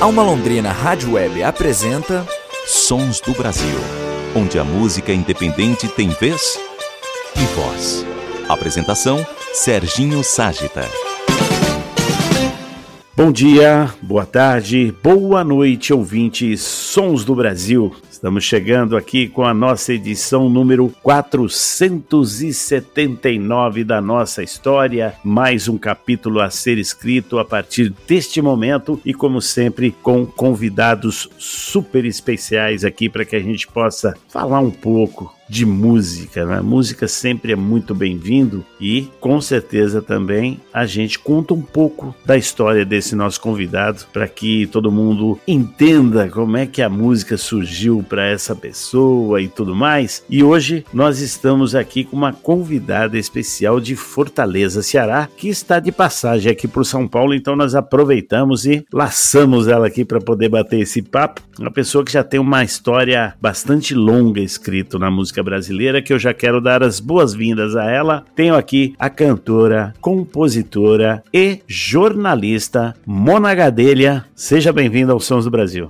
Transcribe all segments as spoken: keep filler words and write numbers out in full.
Alma Londrina Rádio Web apresenta Sons do Brasil, onde a música independente tem vez e voz. Apresentação, Serginho Ságita. Bom dia, boa tarde, boa noite, ouvintes Sons do Brasil. Estamos chegando aqui com a nossa edição número quatrocentos e setenta e nove da nossa história, mais um capítulo a ser escrito a partir deste momento e, como sempre, com convidados super especiais aqui para que a gente possa falar um pouco de música, né? Música sempre é muito bem-vindo e, com certeza, também a gente conta um pouco da história desse nosso convidado para que todo mundo entenda como é que a música surgiu para essa pessoa e tudo mais. E hoje nós estamos aqui com uma convidada especial de Fortaleza, Ceará, que está de passagem aqui por São Paulo, então nós aproveitamos e laçamos ela aqui para poder bater esse papo. Uma pessoa que já tem uma história bastante longa escrita na música brasileira, que eu já quero dar as boas-vindas a ela. Tenho aqui a cantora, compositora e jornalista Mona Gadelha. Seja bem-vinda aos Sons do Brasil.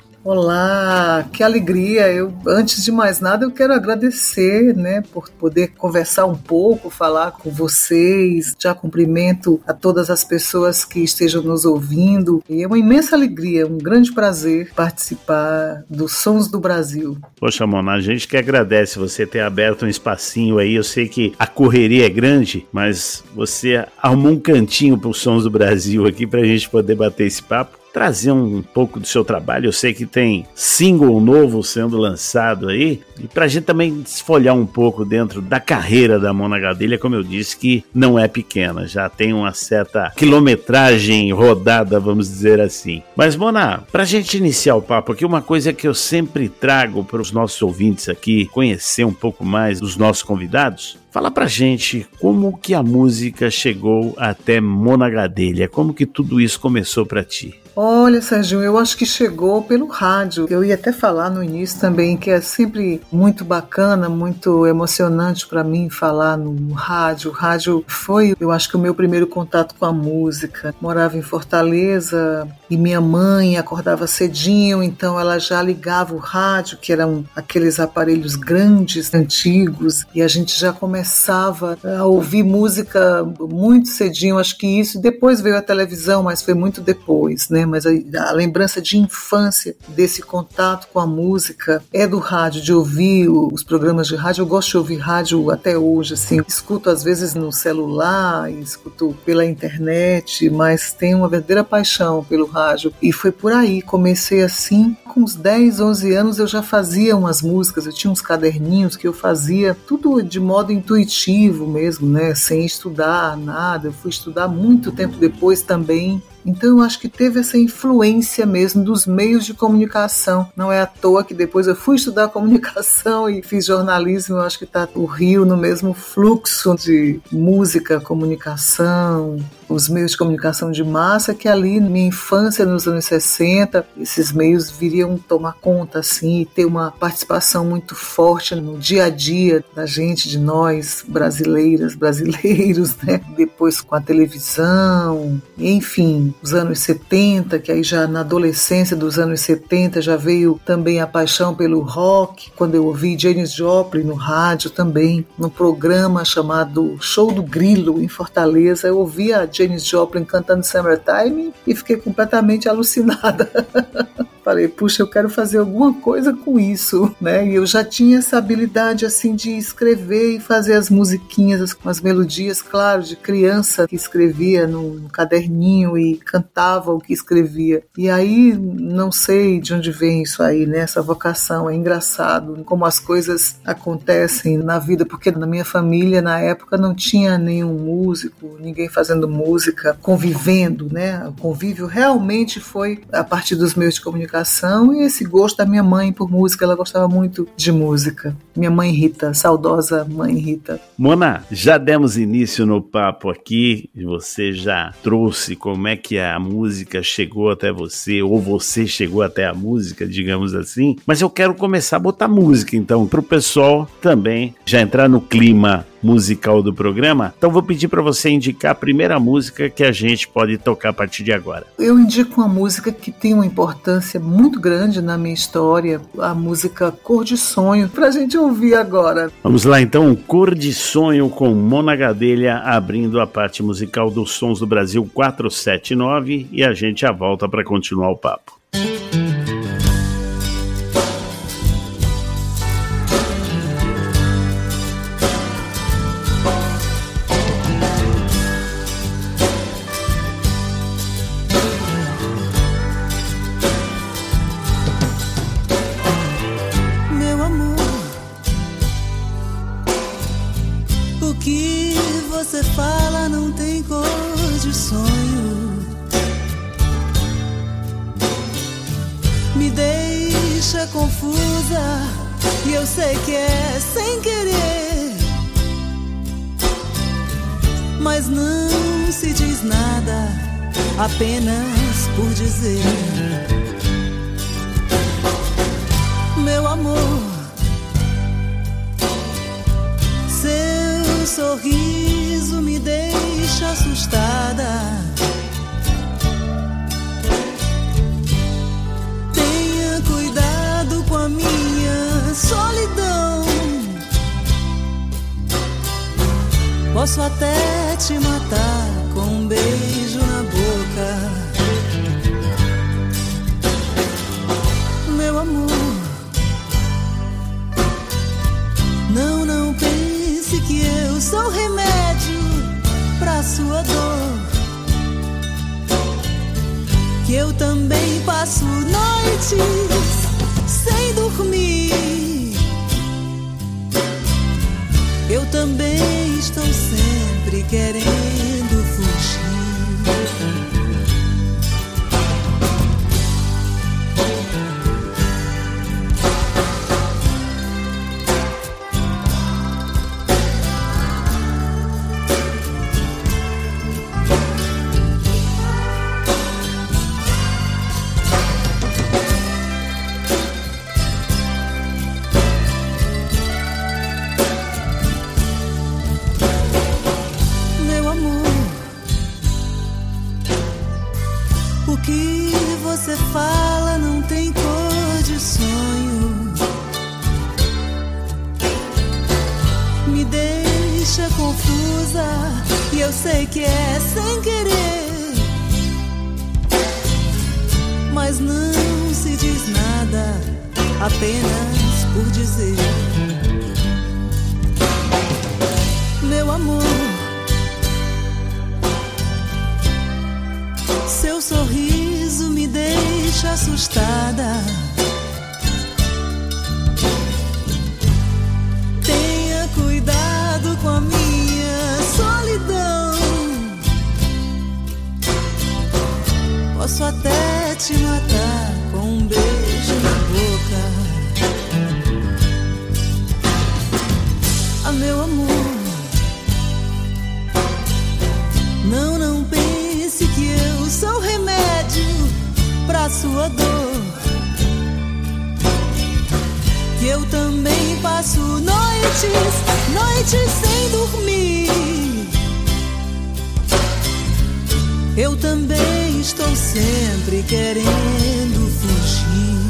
Olá, que alegria. Eu, antes de mais nada, eu quero agradecer, né, por poder conversar um pouco, falar com vocês. Já cumprimento a todas as pessoas que estejam nos ouvindo. E é uma imensa alegria, um grande prazer participar dos Sons do Brasil. Poxa, Mona, a gente que agradece você ter aberto um espacinho aí. Eu sei que a correria é grande, mas você arrumou um cantinho para os Sons do Brasil aqui para a gente poder bater esse papo. Trazer um pouco do seu trabalho. Eu sei que tem single novo sendo lançado aí, e pra gente também desfolhar um pouco dentro da carreira da Mona Gadelha, como eu disse, que não é pequena, já tem uma certa quilometragem rodada, vamos dizer assim. Mas, Mona, pra gente iniciar o papo aqui, uma coisa que eu sempre trago para os nossos ouvintes aqui, conhecer um pouco mais dos nossos convidados. Fala pra gente como que a música chegou até Mona Gadelha, como que tudo isso começou pra ti? Olha, Serginho, eu acho que chegou pelo rádio. Eu ia até falar no início também que é sempre muito bacana, muito emocionante para mim falar no rádio. O rádio foi, eu acho que o meu primeiro contato com a música. Morava em Fortaleza e minha mãe acordava cedinho, então ela já ligava o rádio, que eram aqueles aparelhos grandes, antigos, e a gente já começava a ouvir música muito cedinho. Acho que isso, depois veio a televisão, mas foi muito depois, né? Mas a, a lembrança de infância desse contato com a música é do rádio, de ouvir os programas de rádio. Eu gosto de ouvir rádio até hoje, assim, escuto às vezes no celular, escuto pela internet, mas tenho uma verdadeira paixão pelo rádio, e foi por aí, comecei assim, com uns dez, onze anos eu já fazia umas músicas, eu tinha uns caderninhos que eu fazia, tudo de modo intuitivo mesmo, né, sem estudar nada. Eu fui estudar muito tempo depois também. Então eu acho que teve essa influência mesmo dos meios de comunicação. Não é à toa que depois eu fui estudar comunicação e fiz jornalismo. Eu acho que está o Rio no mesmo fluxo de música, comunicação, os meios de comunicação de massa, que ali na minha infância, nos anos sessenta, esses meios viriam tomar conta assim, e ter uma participação muito forte no dia a dia da gente, de nós, brasileiras, brasileiros, né? Depois com a televisão, enfim, os anos setenta, que aí já na adolescência dos anos setenta já veio também a paixão pelo rock, quando eu ouvi Janis Joplin no rádio também, num programa chamado Show do Grilo, em Fortaleza. Eu ouvia a Janis Joplin cantando Summertime e fiquei completamente alucinada. Falei, puxa, eu quero fazer alguma coisa com isso, né? E eu já tinha essa habilidade, assim, de escrever e fazer as musiquinhas, as, as melodias, claro, de criança que escrevia no, no caderninho e cantava o que escrevia. E aí, não sei de onde vem isso aí, né? Essa vocação. É engraçado como as coisas acontecem na vida, porque na minha família, na época, não tinha nenhum músico, ninguém fazendo música, convivendo, né? O convívio realmente foi a partir dos meios de comunicação, e esse gosto da minha mãe por música. Ela gostava muito de música. Minha mãe Rita, saudosa mãe Rita. Mona, já demos início no papo aqui, e você já trouxe como é que a música chegou até você, ou você chegou até a música, digamos assim, mas eu quero começar a botar música então, para o pessoal também já entrar no clima musical do programa. Então vou pedir para você indicar a primeira música que a gente pode tocar a partir de agora. Eu indico uma música que tem uma importância muito grande na minha história, a música Cor de Sonho, pra gente ouvir agora. Vamos lá então, Cor de Sonho com Mona Gadelha abrindo a parte musical dos Sons do Brasil quatrocentos e setenta e nove, e a gente já volta para continuar o papo. Você fala não tem cor de sonho, me deixa confusa e eu sei que é sem querer, mas não se diz nada, apenas por dizer. Meu amor, seu sorriso me deixa assustada. Tenha cuidado com a minha solidão. Posso até te matar com um beijo na boca. Meu amor, não, não pense que eu sou remédio pra sua dor, que eu também passo noites sem dormir. Eu também estou sempre querendo fugir. Você fala não tem cor de sonho, me deixa confusa e eu sei que é sem querer, mas não se diz nada, apenas por dizer. Meu amor, seu sorriso me deixa assustada. Tenha cuidado com a minha solidão. Posso até te matar com um beijo na boca. Ah, meu amor, não, não pense que eu sou remédio pra sua dor, que eu também passo noites, noites sem dormir. Eu também estou sempre querendo fugir.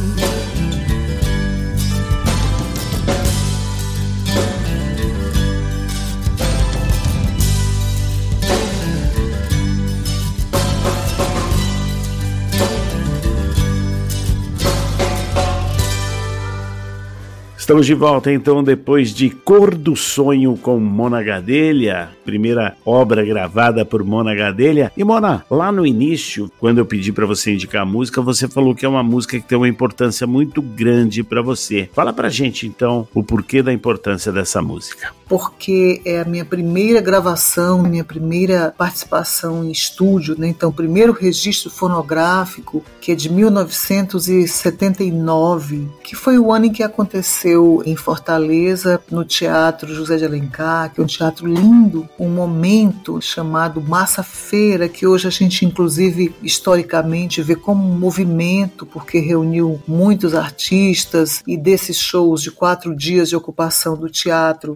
Estamos de volta então depois de Cor do Sonho com Mona Gadelha, primeira obra gravada por Mona Gadelha. E Mona, lá no início, quando eu pedi para você indicar a música, você falou que é uma música que tem uma importância muito grande para você. Fala pra gente então o porquê da importância dessa música. Porque é a minha primeira gravação, minha primeira participação em estúdio, né? Então o primeiro registro fonográfico, que é de mil novecentos e setenta e nove, que foi o ano em que aconteceu em Fortaleza, no Teatro José de Alencar, que é um teatro lindo, um momento chamado Massa Feira, que hoje a gente inclusive historicamente vê como um movimento, porque reuniu muitos artistas, e desses shows de quatro dias de ocupação do teatro resultou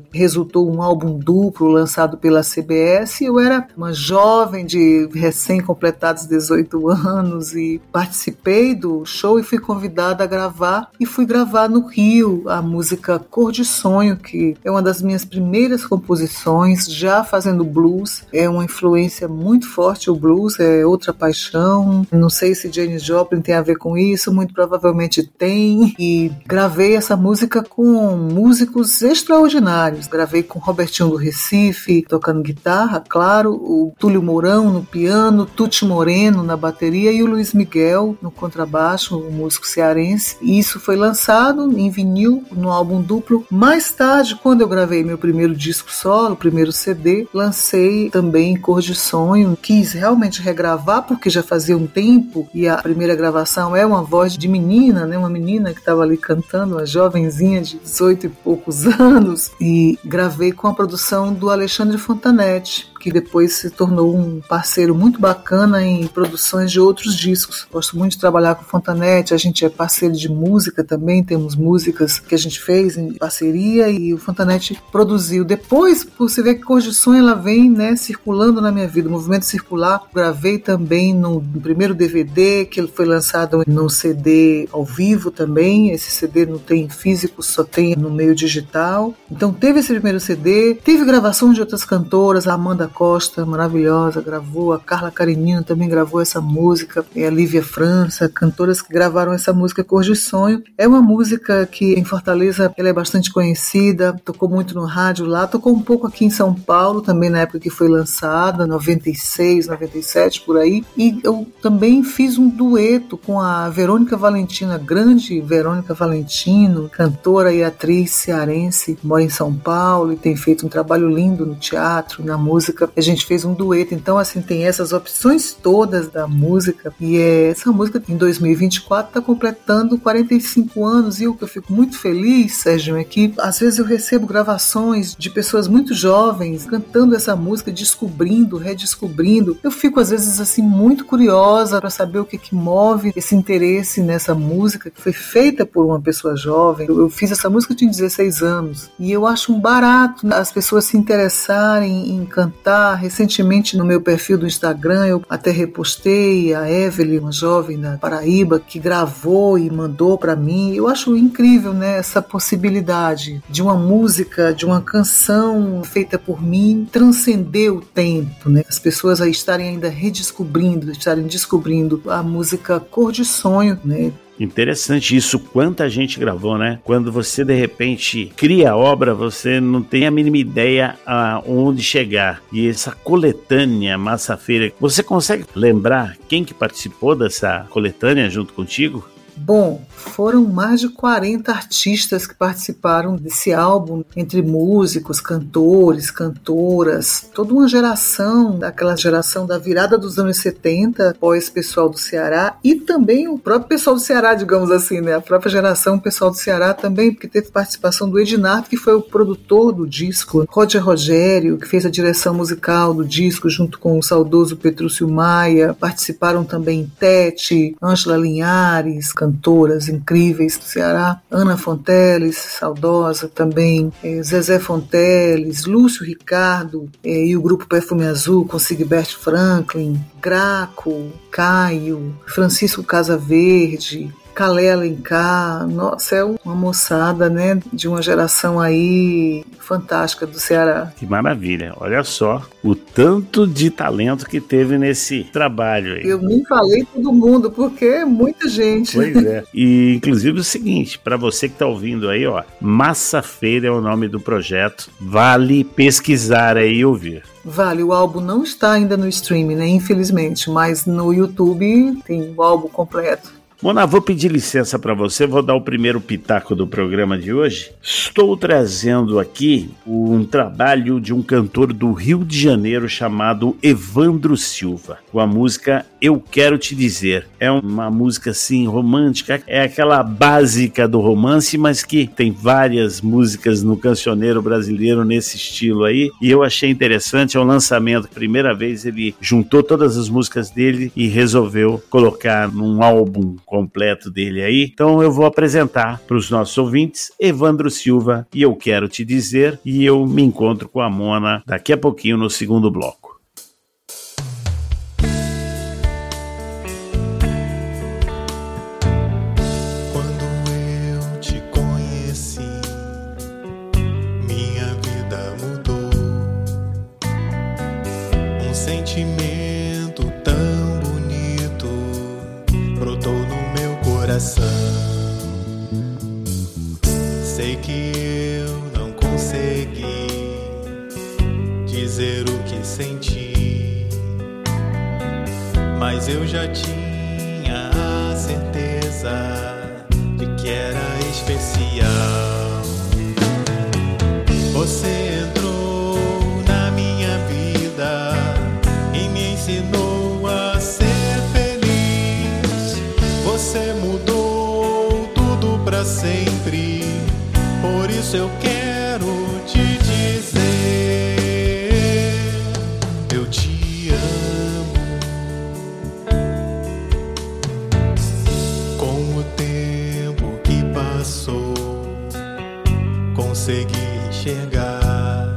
soltou um álbum duplo lançado pela C B S. Eu era uma jovem de recém-completados dezoito anos e participei do show e fui convidada a gravar. E fui gravar no Rio a música Cor de Sonho, que é uma das minhas primeiras composições, já fazendo blues. É uma influência muito forte, o blues é outra paixão. Não sei se Janis Joplin tem a ver com isso, muito provavelmente tem. E gravei essa música com músicos extraordinários. Gravei com Robertinho do Recife, tocando guitarra, claro, o Túlio Mourão no piano, Tuti Moreno na bateria e o Luiz Miguel no contrabaixo, um músico cearense. E isso foi lançado em vinil, no álbum duplo. Mais tarde, quando eu gravei meu primeiro disco solo, primeiro C D, lancei também Cor de Sonho. Quis realmente regravar, porque já fazia um tempo, e a primeira gravação é uma voz de menina, né? Uma menina que estava ali cantando, uma jovenzinha de dezoito e poucos anos, e gravei com a produção do Alexandre Fontanetti, que depois se tornou um parceiro muito bacana em produções de outros discos. Gosto muito de trabalhar com o Fontanetti, a gente é parceiro de música também, temos músicas que a gente fez em parceria e o Fontanetti produziu. Depois, você vê que Cor de Sonho ela vem, né, circulando na minha vida, o movimento circular. Gravei também no, no primeiro D V D, que ele foi lançado no C D ao vivo também. Esse C D não tem físico, só tem no meio digital. Então teve esse primeiro C D, teve gravação de outras cantoras, a Amanda Costa, maravilhosa, gravou, a Carla Carinino também gravou essa música, a Lívia França, cantoras que gravaram essa música Cor de Sonho. É uma música que em Fortaleza ela é bastante conhecida, tocou muito no rádio lá, tocou um pouco aqui em São Paulo, também na época que foi lançada, noventa e seis, noventa e sete, por aí, e eu também fiz um dueto com a Verônica Valentino, a grande Verônica Valentino, cantora e atriz cearense, mora em São Paulo e tem feito um trabalho lindo no teatro, na música. A gente fez um dueto, então assim, tem essas opções todas da música, e é, essa música em dois mil e vinte e quatro está completando quarenta e cinco anos, e o que eu fico muito feliz, Sérgio, é que às vezes eu recebo gravações de pessoas muito jovens cantando essa música, descobrindo, redescobrindo. Eu fico às vezes assim muito curiosa para saber o que que move esse interesse nessa música que foi feita por uma pessoa jovem. Eu, eu fiz essa música de dezesseis anos e eu acho um barato as pessoas se interessarem em cantar. Recentemente no meu perfil do Instagram eu até repostei a Evelyn, uma jovem da Paraíba, que gravou e mandou para mim. Eu acho incrível, né, essa possibilidade de uma música, de uma canção feita por mim transcender o tempo, né? As pessoas aí estarem ainda redescobrindo, estarem descobrindo a música Cor de Sonho, né? Interessante isso, quanta gente gravou, né? Quando você de repente cria a obra, você não tem a mínima ideia aonde chegar. E essa coletânea Massafeira, você consegue lembrar quem que participou dessa coletânea junto contigo? Bom, foram mais de quarenta artistas que participaram desse álbum, entre músicos, cantores, cantoras, toda uma geração, daquela geração da virada dos anos setenta, pós-pessoal do Ceará, e também o próprio pessoal do Ceará, digamos assim, né? A própria geração pessoal do Ceará também, porque teve participação do Ednardo, que foi o produtor do disco, Roger Rogério, que fez a direção musical do disco, junto com o saudoso Petrúcio Maia, participaram também Tete, Ângela Linhares, cantoras incríveis do Ceará, Ana Fonteles, saudosa também, é, Zezé Fonteles, Lúcio Ricardo, é, e o grupo Perfume Azul com Sigbert Franklin, Graco, Caio, Francisco Casaverde, Calé Alencar. Nossa, é uma moçada, né, de uma geração aí fantástica do Ceará. Que maravilha, olha só o tanto de talento que teve nesse trabalho aí. Eu nem falei todo mundo, porque é muita gente. Pois é, e inclusive o seguinte, para você que tá ouvindo aí, ó, Massafeira é o nome do projeto, vale pesquisar aí e ouvir. Vale, o álbum não está ainda no streaming, né, infelizmente, mas no YouTube tem o álbum completo. Mona, vou pedir licença para você, vou dar o primeiro pitaco do programa de hoje. Estou trazendo aqui um trabalho de um cantor do Rio de Janeiro chamado Evandro Silva, com a música Eu Quero Te Dizer. É uma música assim romântica, é aquela básica do romance, mas que tem várias músicas no cancioneiro brasileiro nesse estilo aí, e eu achei interessante, é um lançamento, primeira vez ele juntou todas as músicas dele e resolveu colocar num álbum completo dele aí. Então eu vou apresentar para os nossos ouvintes Evandro Silva e Eu Quero Te Dizer, e eu me encontro com a Mona daqui a pouquinho no segundo bloco. Sentimento tão bonito brotou no meu coração. Sei que eu não consegui dizer o que senti, mas eu já tinha a certeza de que era especial. Você entrou na minha vida, ensinou a ser feliz. Você mudou tudo pra sempre. Por isso eu quero te dizer, eu te amo. Com o tempo que passou, consegui enxergar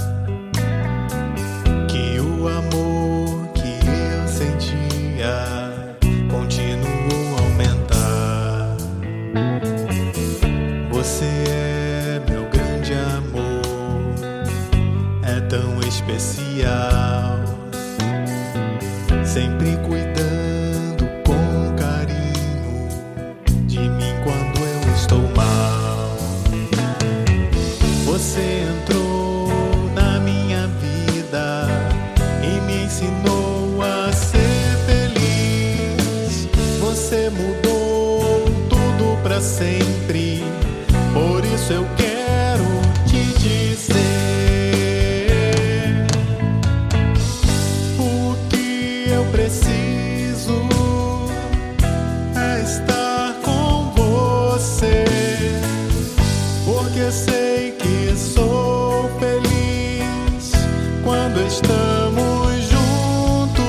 que o amor continuou a aumentar. Você é meu grande amor, é tão especial, sempre cuidando com carinho de mim quando eu estou mal. Você entrou na minha vida e me ensinou a ser. Você mudou tudo pra sempre. Por isso eu quero te dizer, o que eu preciso é estar com você, porque sei que sou feliz quando estamos juntos.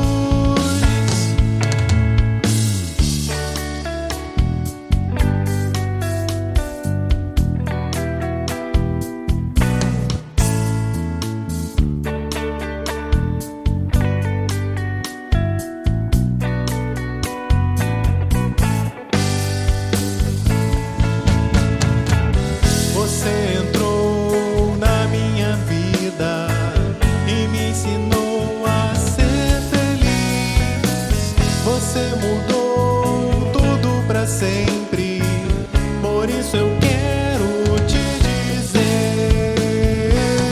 Você entrou na minha vida e me ensinou a ser feliz. Você mudou tudo pra sempre. Por isso eu quero te dizer,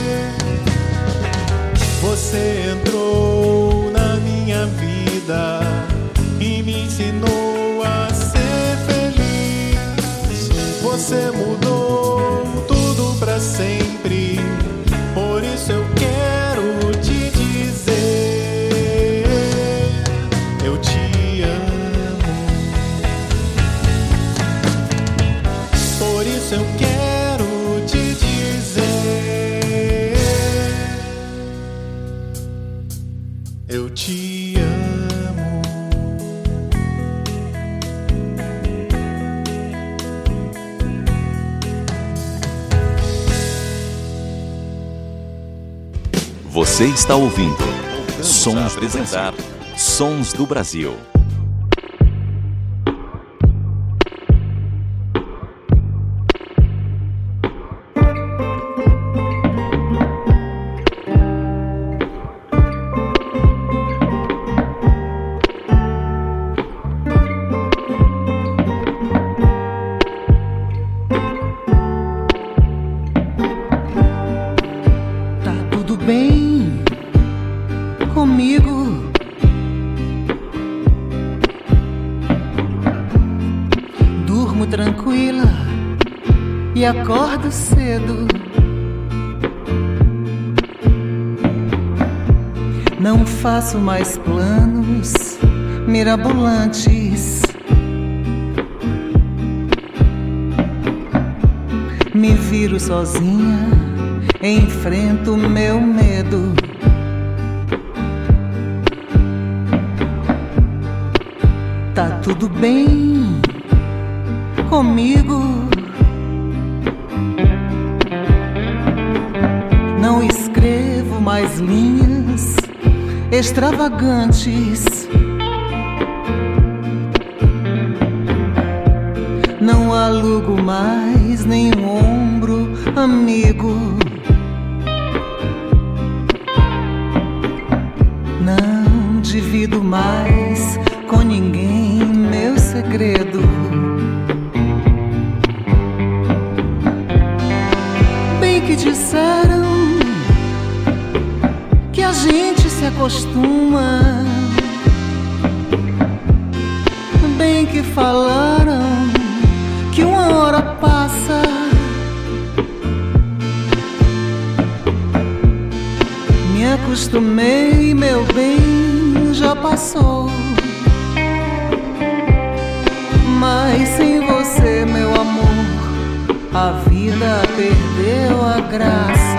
você entrou na minha vida e me ensinou a ser feliz. Você mudou tudo pra sempre. Por isso eu quero te dizer, eu te amo. Por isso eu quero te dizer, eu te amo. Você está ouvindo Sons do Brasil. Sons do Brasil. E acordo cedo. Não faço mais planos mirabolantes. Me viro sozinha, enfrento meu medo. Tá tudo bem. comigo. Não escrevo mais linhas extravagantes. Não alugo mais nenhum ombro amigo. Não divido mais com ninguém meu segredo. Bem que disseram que a gente se acostuma. Bem que falaram que uma hora passa. Me acostumei, meu bem, já passou. Mas sem você, meu amor, a vida perdeu a graça.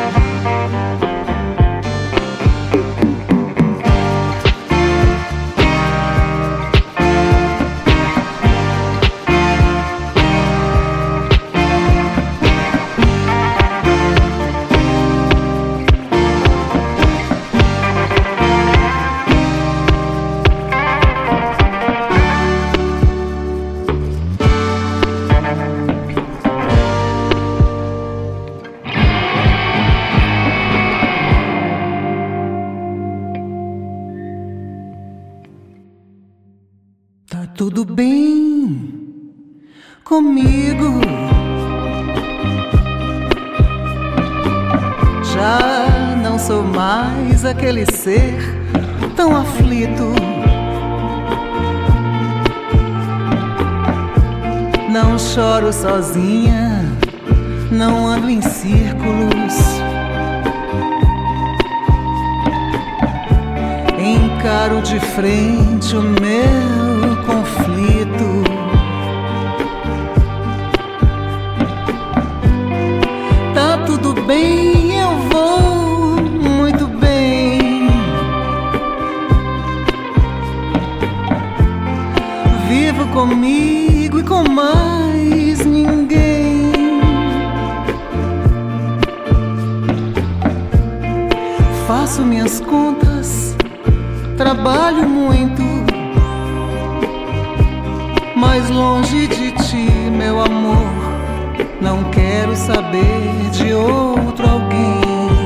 Tudo bem comigo. Já não sou mais aquele ser tão aflito. Não choro sozinha, não ando em círculos. Encaro de frente o meu conflito. Tá tudo bem, eu vou muito bem. Vivo comigo e com mais ninguém. Faço minhas contas, trabalho muito, mas longe de ti, meu amor, não quero saber de outro alguém.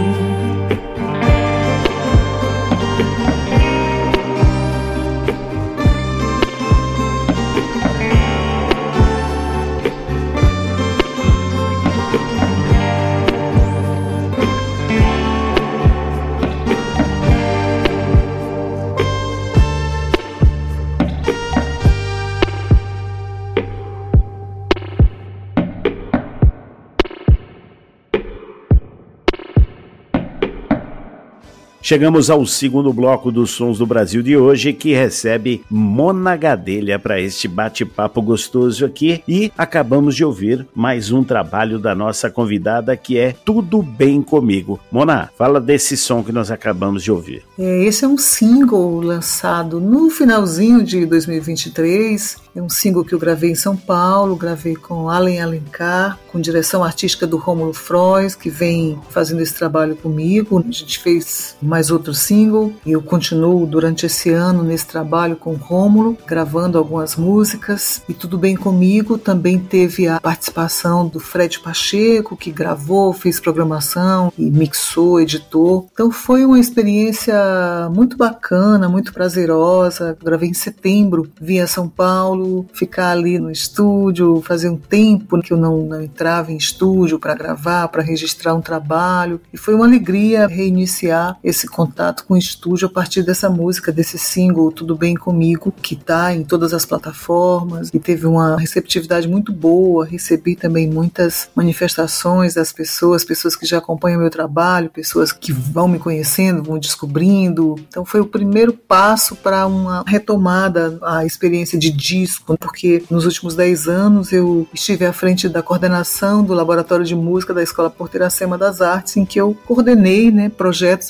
Chegamos ao segundo bloco dos Sons do Brasil de hoje, que recebe Mona Gadelha para este bate-papo gostoso aqui, e acabamos de ouvir mais um trabalho da nossa convidada, que é Tudo Bem Comigo. Mona, fala desse som que nós acabamos de ouvir. É, esse é um single lançado no finalzinho de dois mil e vinte e três, é um single que eu gravei em São Paulo, gravei com Allen Alencar, com direção artística do Rômulo Frois, que vem fazendo esse trabalho comigo. A gente fez mais outro single e eu continuo durante esse ano nesse trabalho com o Rômulo, gravando algumas músicas. E Tudo Bem Comigo também teve a participação do Fred Pacheco, que gravou, fez programação e mixou, editou. Então foi uma experiência muito bacana, muito prazerosa. Gravei em setembro, vim a São Paulo, ficar ali no estúdio, fazer um tempo que eu não, não entrava em estúdio para gravar, para registrar um trabalho. E foi uma alegria reiniciar esse contato com o estúdio a partir dessa música, desse single Tudo Bem Comigo, que está em todas as plataformas e teve uma receptividade muito boa. Recebi também muitas manifestações das pessoas, pessoas que já acompanham meu trabalho, pessoas que vão me conhecendo, vão descobrindo. Então foi o primeiro passo para uma retomada à experiência de disco, porque nos últimos dez anos eu estive à frente da coordenação do Laboratório de Música da Escola Porto Iracema das Artes, em que eu coordenei, né, projetos artísticos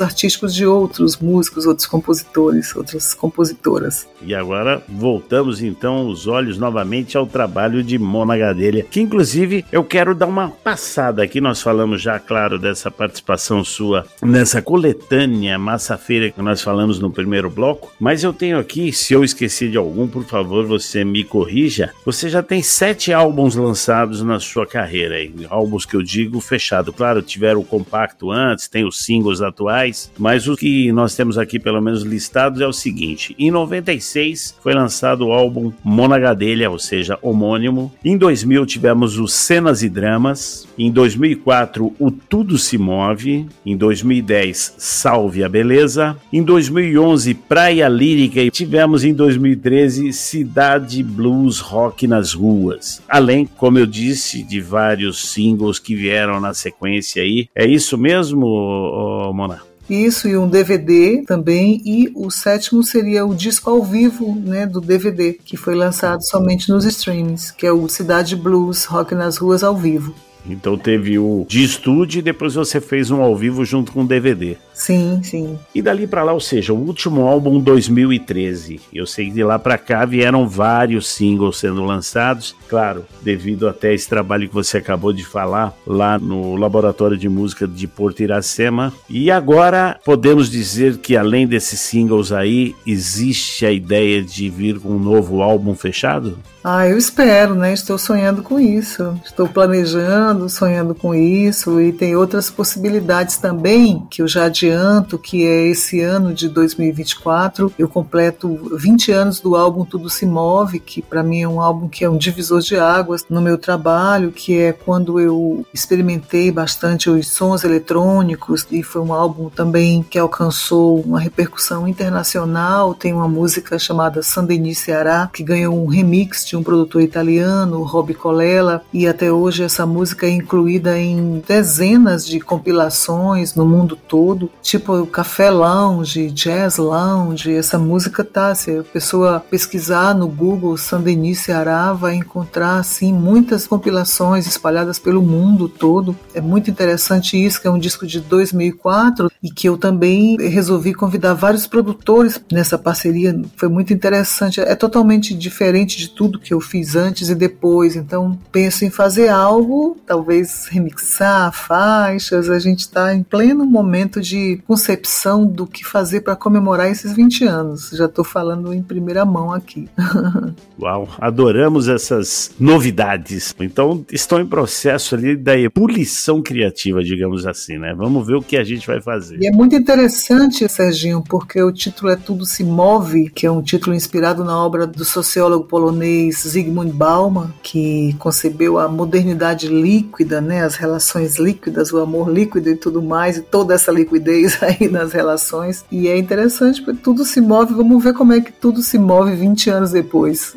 fantásticos de outros músicos, outros compositores, outras compositoras. E agora voltamos então os olhos novamente ao trabalho de Mona Gadelha, que inclusive eu quero dar uma passada aqui. Nós falamos já, claro, dessa participação sua nessa coletânea Massa Feira que nós falamos no primeiro bloco, mas eu tenho aqui, se eu esqueci de algum, por favor, você me corrija. Você já tem sete álbuns lançados na sua carreira, aí, álbuns que eu digo fechado. Claro, tiveram o compacto antes, tem os singles atuais, mas o que nós temos aqui pelo menos listados é o seguinte: em noventa e seis foi lançado o álbum Mona Gadelha, ou seja, homônimo. Em dois mil tivemos o Cenas e Dramas. Em dois mil e quatro, o Tudo Se Move. Em dois mil e dez, Salve a Beleza. Em dois mil e onze, Praia Lírica. E tivemos em dois mil e treze, Cidade Blues Rock nas Ruas. Além, como eu disse, de vários singles que vieram na sequência aí. É isso mesmo, oh, Mona? Isso, e um D V D também, e o sétimo seria o disco ao vivo, né, do D V D, que foi lançado somente nos streamings, que é o Cidade Blues Rock nas Ruas ao vivo. Então teve o de estúdio e depois você fez um ao vivo junto com o D V D. Sim, sim. E dali pra lá, ou seja, o último álbum dois mil e treze. Eu sei que de lá pra cá vieram vários singles sendo lançados. Claro, devido até esse trabalho que você acabou de falar lá no Laboratório de Música de Porto Iracema. E agora podemos dizer que além desses singles aí, existe a ideia de vir com um novo álbum fechado? Ah, eu espero, né? Estou sonhando com isso. Estou planejando, sonhando com isso, e tem outras possibilidades também que eu já adianto, que é esse ano de dois mil e vinte e quatro. Eu completo vinte anos do álbum Tudo Se Move, que para mim é um álbum que é um divisor de águas no meu trabalho, que é quando eu experimentei bastante os sons eletrônicos, e foi um álbum também que alcançou uma repercussão internacional. Tem uma música chamada Sandeni Ceará, que ganhou um remix de um produtor italiano, Roby Colella, e até hoje essa música é incluída em dezenas de compilações no mundo todo, tipo o Café Lounge, Jazz Lounge. Essa música tá, se a pessoa pesquisar no Google Sandeni Ceará, vai encontrar assim muitas compilações espalhadas pelo mundo todo. É muito interessante isso, que é um disco de dois mil e quatro, e que eu também resolvi convidar vários produtores nessa parceria. Foi muito interessante, é totalmente diferente de tudo que eu fiz antes e depois. Então penso em fazer algo, talvez remixar faixas. A gente está em pleno momento de concepção do que fazer para comemorar esses vinte anos. Já estou falando em primeira mão aqui. Uau, adoramos essas novidades. Então estão em processo ali da ebulição criativa, digamos assim, né? Vamos ver o que a gente vai fazer. E é muito interessante, Serginho, porque o título é Tudo Se Move, que é um título inspirado na obra do sociólogo polonês Zygmunt Bauman, que concebeu a modernidade líquida, né, as relações líquidas, o amor líquido e tudo mais, e toda essa liquidez aí nas relações. E é interessante porque tudo se move. Vamos ver como é que tudo se move vinte anos depois.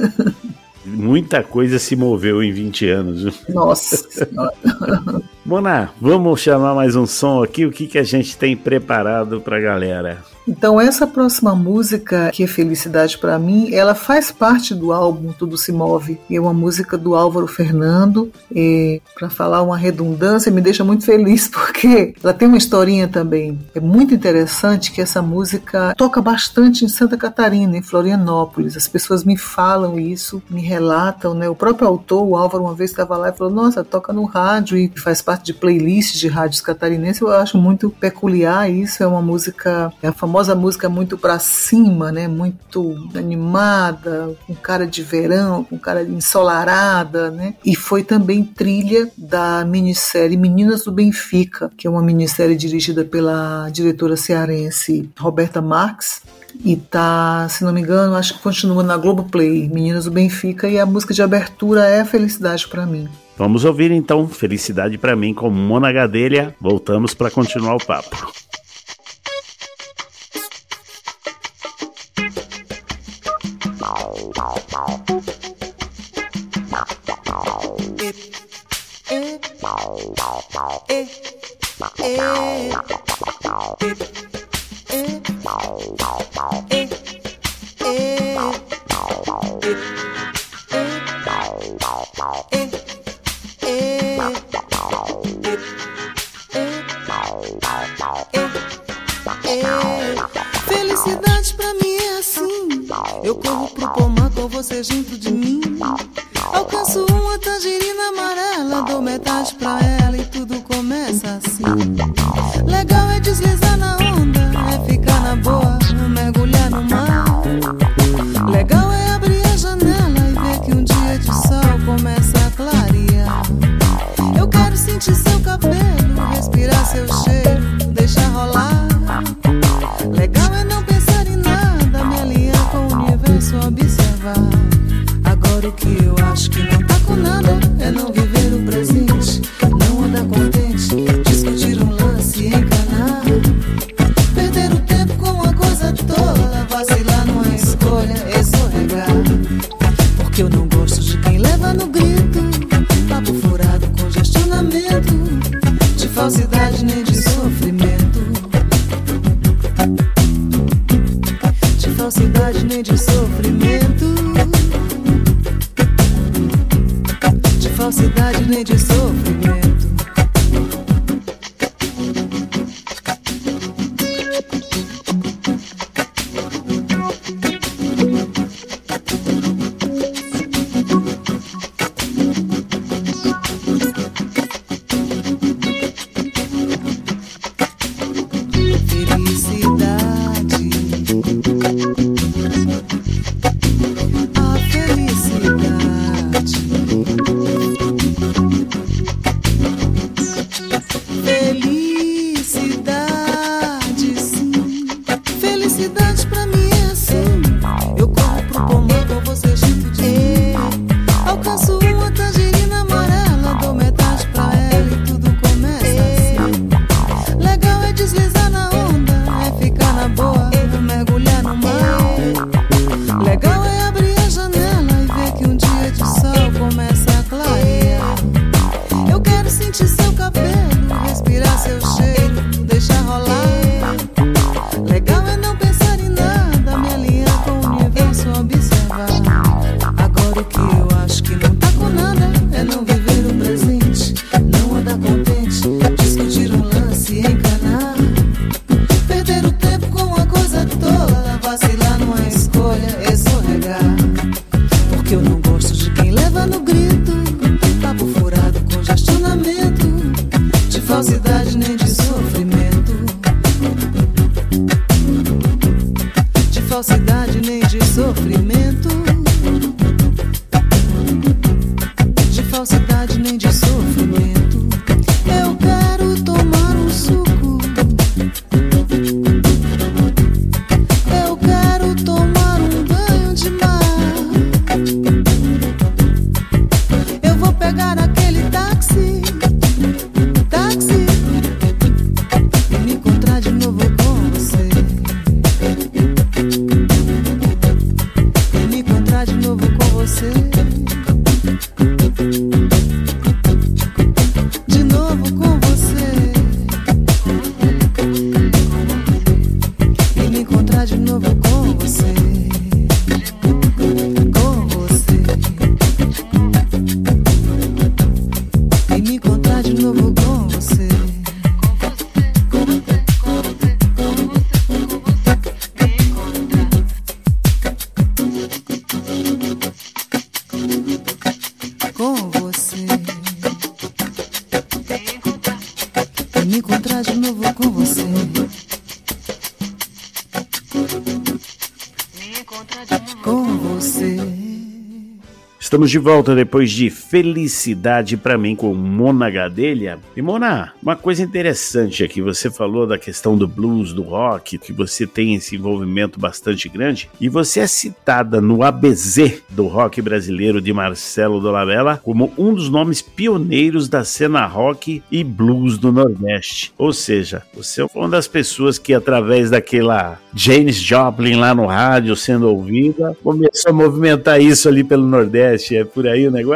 Muita coisa se moveu em vinte anos. Nossa Senhora. Mona, vamos chamar mais um som aqui. O que, que a gente tem preparado pra galera? Então essa próxima música, que é Felicidade Pra Mim, ela faz parte do álbum Tudo Se Move. É uma música do Álvaro Fernando. Para falar uma redundância, me deixa muito feliz, porque ela tem uma historinha também. É muito interessante que essa música toca bastante em Santa Catarina, em Florianópolis. As pessoas me falam isso, me relatam, né? O próprio autor, o Álvaro, uma vez estava lá e falou: nossa, toca no rádio e faz parte de playlists de rádios catarinenses. Eu acho muito peculiar isso. É uma música, é a famosa famosa música muito pra cima, né? Muito animada, com cara de verão, com cara de ensolarada, né? E foi também trilha da minissérie Meninas do Benfica, que é uma minissérie dirigida pela diretora cearense Roberta Marques. E tá, se não me engano, acho que continua na Globoplay, Meninas do Benfica, e a música de abertura é Felicidade Pra Mim. Vamos ouvir então Felicidade Pra Mim com Mona Gadelha. Voltamos para continuar o papo. você junto de mim. Alcanço uma tangerina amarela, dou metade pra ela e tudo começa assim. Legal é deslizar na onda, é ficar na boa, mergulhar no mar. Legal é abrir a janela e ver que um dia de sol começa a clarear. Eu quero sentir seu cabelo, respirar seu cheiro, deixar rolar. Legal é não pensar em nada, me alinhar com o universo, observar. Agora o que eu acho que não tá com nada é não viver o presente, não andar contente, discutir um lance e encanar. Perder o tempo com uma coisa tola, vacilar numa escolha, escorregar. Porque eu não gosto de quem leva no grito, papo furado, congestionamento, de falsidade nem de sofrimento. De falsidade nem de sofrimento. De falsidade nem de sofrimento. Estamos de volta depois de Felicidade pra mim com Mona Gadelha. E Mona, uma coisa interessante aqui, você falou da questão do blues, do rock, que você tem esse envolvimento bastante grande, e você é citada no A B Z do rock brasileiro de Marcelo Dolabella como um dos nomes pioneiros da cena rock e blues do Nordeste. Ou seja, você foi uma das pessoas que, através daquela Janis Joplin lá no rádio sendo ouvida, começou a movimentar isso ali pelo Nordeste. É por aí o negócio?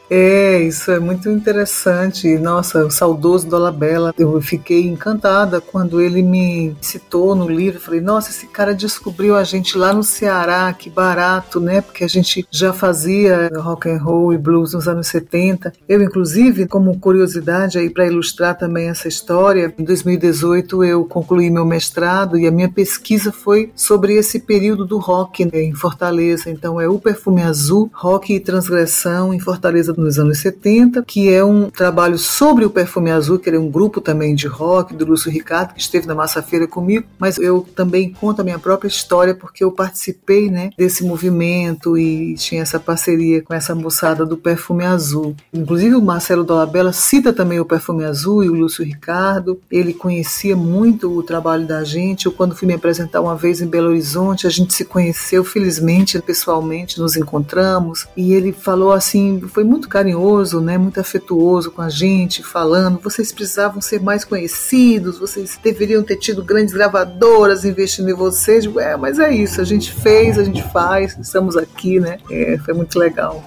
É, isso é muito interessante. Nossa, o saudoso Dolabella, eu fiquei encantada quando ele me citou no livro. Eu falei, nossa, esse cara descobriu a gente lá no Ceará, que barato, né? Porque a gente já fazia rock and roll e blues nos anos setenta. Eu, inclusive, como curiosidade aí para ilustrar também essa história, em dois mil e dezoito eu concluí meu mestrado e a minha pesquisa foi sobre esse período do rock, né, em Fortaleza. Então é o Perfume Azul, Rock e Transgressão em Fortaleza nos anos setenta, que é um trabalho sobre o Perfume Azul, que era um grupo também de rock, do Lúcio Ricardo, que esteve na Massa Feira comigo, mas eu também conto a minha própria história, porque eu participei, né, desse movimento e tinha essa parceria com essa moçada do Perfume Azul. Inclusive o Marcelo Dolabella cita também o Perfume Azul e o Lúcio Ricardo. Ele conhecia muito o trabalho da gente. Eu, quando fui me apresentar uma vez em Belo Horizonte, a gente se conheceu, felizmente, pessoalmente, nos encontramos, e ele falou assim, foi muito carinhoso, né, muito afetuoso com a gente, falando, vocês precisavam ser mais conhecidos, vocês deveriam ter tido grandes gravadoras investindo em vocês. Digo, é, mas é isso, a gente fez, a gente faz, estamos aqui, né, é, foi muito legal.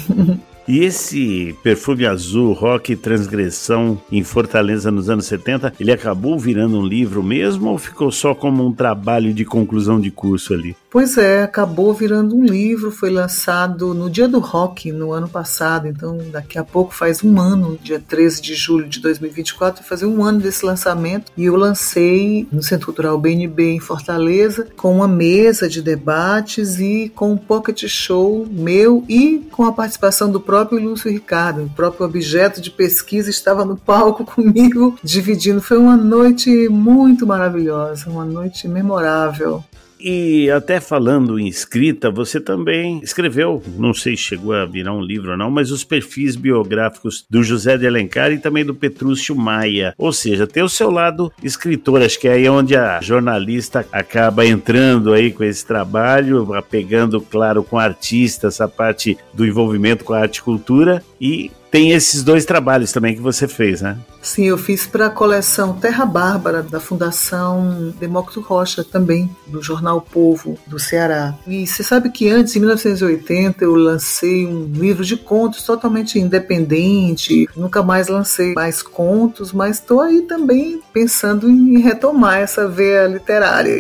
E esse Perfume Azul, Rock e Transgressão em Fortaleza nos anos setenta, ele acabou virando um livro mesmo ou ficou só como um trabalho de conclusão de curso ali? Pois é, acabou virando um livro, foi lançado no Dia do Rock, no ano passado, então daqui a pouco faz um ano, dia treze de julho de dois mil e vinte e quatro, vai fazer um ano desse lançamento, e eu lancei no Centro Cultural B N B em Fortaleza, com uma mesa de debates e com um pocket show meu e com a participação do próprio Lúcio Ricardo, o próprio objeto de pesquisa estava no palco comigo, dividindo. Foi uma noite muito maravilhosa, uma noite memorável. E até falando em escrita, você também escreveu, não sei se chegou a virar um livro ou não, mas os perfis biográficos do José de Alencar e também do Petrúcio Maia. Ou seja, tem o seu lado escritor, acho que é aí onde a jornalista acaba entrando aí com esse trabalho, pegando, claro, com o artista, essa parte do envolvimento com a arte e cultura, e tem esses dois trabalhos também que você fez, né? Sim, eu fiz para a coleção Terra Bárbara, da Fundação Demócrito Rocha, também, do jornal Povo, do Ceará. E você sabe que antes, em mil novecentos e oitenta, eu lancei um livro de contos totalmente independente, nunca mais lancei mais contos, mas estou aí também pensando em retomar essa veia literária.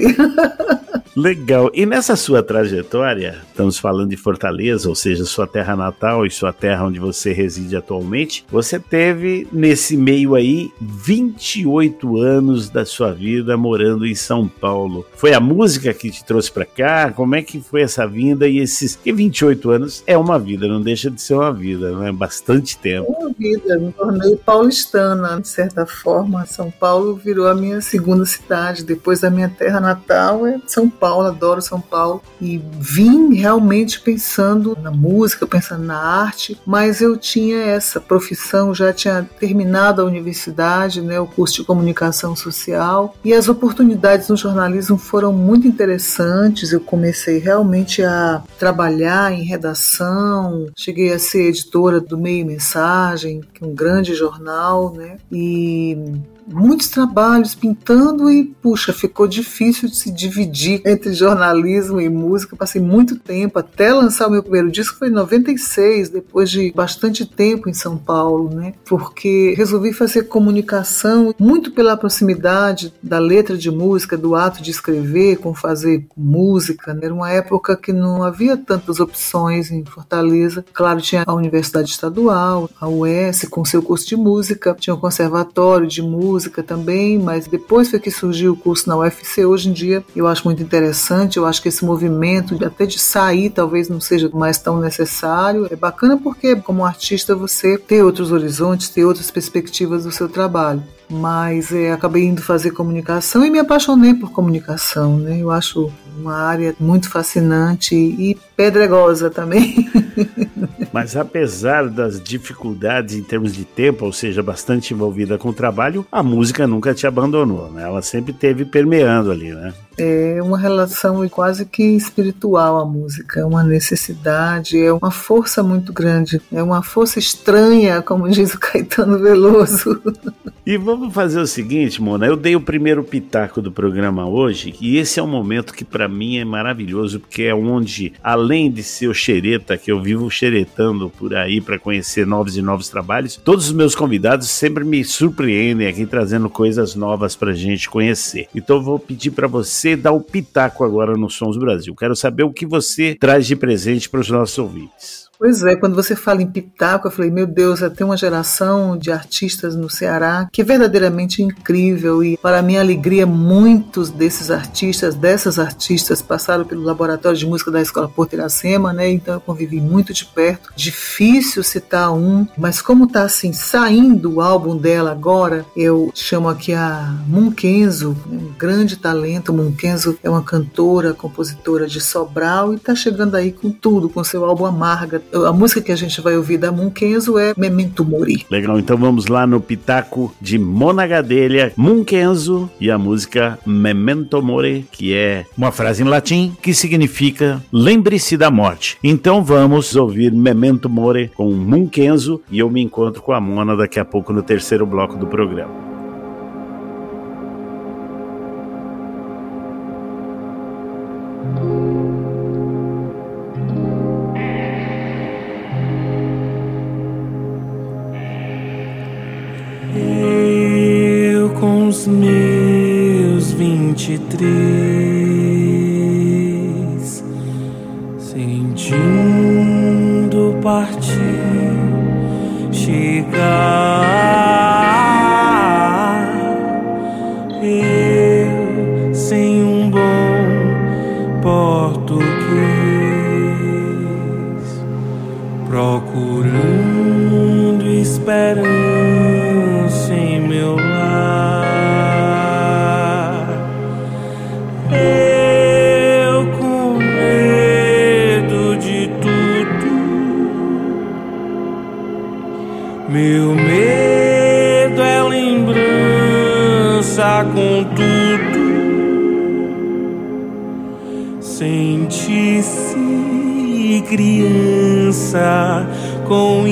Legal. E nessa sua trajetória, estamos falando de Fortaleza, ou seja, sua terra natal e sua terra onde você reside atualmente, você teve nesse meio aí vinte e oito anos da sua vida morando em São Paulo. Foi a música que te trouxe para cá? Como é que foi essa vinda? E esses que vinte e oito anos é uma vida, não deixa de ser uma vida, não é? Bastante tempo. É uma vida, me tornei paulistana, de certa forma. São Paulo virou a minha segunda cidade, depois da minha terra natal é São Paulo, adoro São Paulo. E vim realmente pensando na música, pensando na arte, mas eu tinha essa profissão, já tinha terminado a universidade, né, o curso de comunicação social, e as oportunidades no jornalismo foram muito interessantes. Eu comecei realmente a trabalhar em redação, cheguei a ser editora do Meio Mensagem, que é um grande jornal, né, e muitos trabalhos pintando e, puxa, ficou difícil de se dividir entre jornalismo e música. Passei muito tempo, até lançar o meu primeiro disco foi em noventa e seis, depois de bastante tempo em São Paulo, né? Porque resolvi fazer comunicação muito pela proximidade da letra de música, do ato de escrever, com fazer música, né? Era uma época que não havia tantas opções em Fortaleza. Claro, tinha a Universidade Estadual, a U S, com seu curso de música, tinha o Conservatório de Música, música também, mas depois foi que surgiu o curso na U F C. Hoje em dia eu acho muito interessante, eu acho que esse movimento até de sair talvez não seja mais tão necessário. É bacana porque como artista você tem outros horizontes, tem outras perspectivas do seu trabalho. Mas é, acabei indo fazer comunicação e me apaixonei por comunicação, né? Eu acho uma área muito fascinante e pedregosa também. Mas apesar das dificuldades em termos de tempo, ou seja, bastante envolvida com o trabalho, a música nunca te abandonou, né? Ela sempre esteve permeando ali, né? É uma relação quase que espiritual a música, é uma necessidade, é uma força muito grande, é uma força estranha, como diz o Caetano Veloso. E vamos fazer o seguinte, Mona, eu dei o primeiro pitaco do programa hoje e esse é um momento que para mim é maravilhoso, porque é onde, além de ser o xereta que eu vivo xeretando por aí para conhecer novos e novos trabalhos. Todos os meus convidados sempre me surpreendem aqui, trazendo coisas novas pra gente conhecer. Então eu vou pedir para você dar o pitaco agora no Sons do Brasil. Quero saber o que você traz de presente para os nossos ouvintes. Pois é, quando você fala em pitaco, eu falei, meu Deus, já tem uma geração de artistas no Ceará que é verdadeiramente incrível, e para minha alegria, muitos desses artistas, dessas artistas passaram pelo Laboratório de Música da Escola Porto Iracema, né? Então eu convivi muito de perto. Difícil citar um, mas como está assim, saindo o álbum dela agora, eu chamo aqui a Munkenzo, um grande talento. Munkenzo é uma cantora, compositora de Sobral e está chegando aí com tudo, com seu álbum Amarga. A música que a gente vai ouvir da Munkenzo é Memento Mori. Legal, então vamos lá no pitaco de Mona Gadelha, Munkenzo, e a música Memento Mori, que é uma frase em latim que significa lembre-se da morte. Então vamos ouvir Memento Mori com Munkenzo, e eu me encontro com a Mona daqui a pouco no terceiro bloco do programa. Os meus vinte e três, sentindo partir, chegar, eu sem um bom português, procurando esperança em meu lar. Eu com medo de tudo, meu medo é lembrança com tudo. Senti-se criança com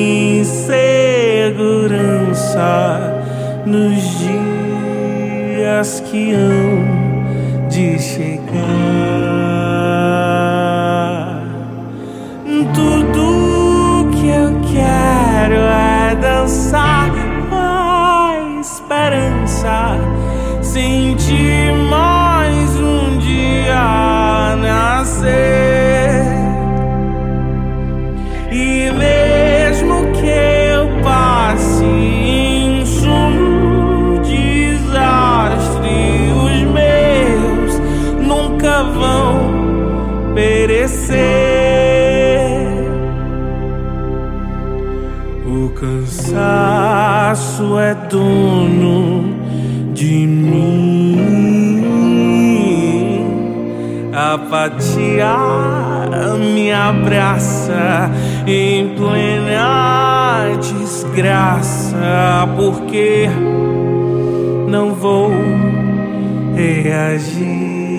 insegurança nos dias que hão de chegar. Tudo que eu quero é dançar com a esperança, sentir mais um dia nascer. E mesmo que eu passe em sumo desastre, os meus nunca vão perecer. O cansaço é dono de mim, a apatia me abraça em plena desgraça, porque não vou reagir.